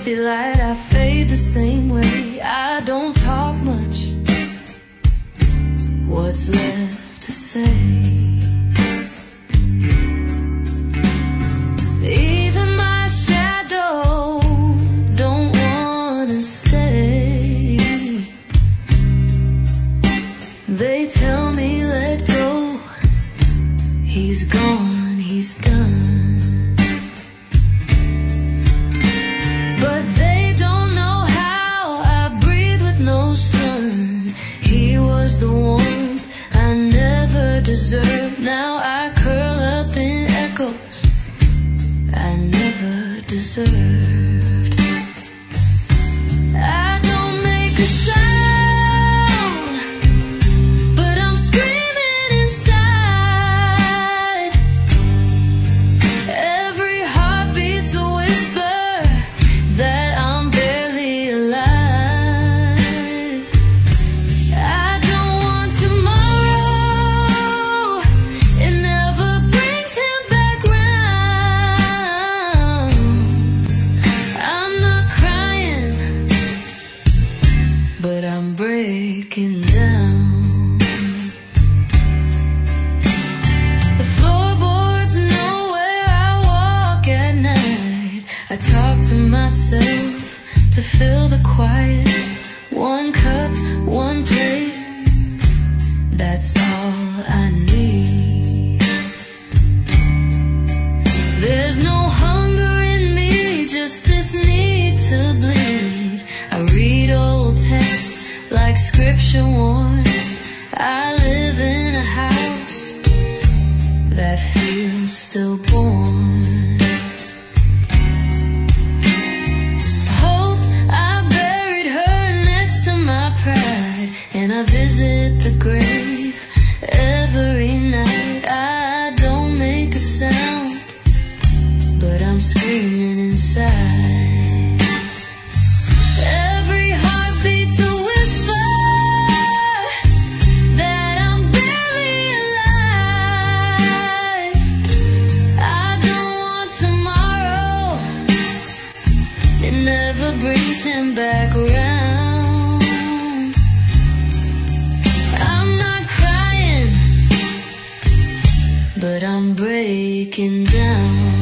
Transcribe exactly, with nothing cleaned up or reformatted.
misty light, I fade the same way. I don't talk much. What's left to say? Even my shadow don't wanna stay. They tell me let go. He's gone, he's done. But they don't know how I breathe with no sun. He was the warmth I never deserved. Now I curl up in echoes I never deserved. I don't make a sound, but I'm screaming inside. Every heartbeat's a whisper that I'm barely alive. I don't want tomorrow, it never brings him back round. I'm not crying, but I'm breaking down. The floorboards know where I walk at night. I talk to myself to fill the quiet. One cup, one plate, that's all I need. There's no hunger in me, just this need to bleed. I read old text like scripture worn. I live in a house that feels stillborn. Hope I buried her next to my pride, and I visit the grave every night. I don't make a sound, but I'm screaming inside. Every heartbeat's a whisper that I'm barely alive. I don't want tomorrow, it never brings him back around. I'm not crying, but I'm breaking down.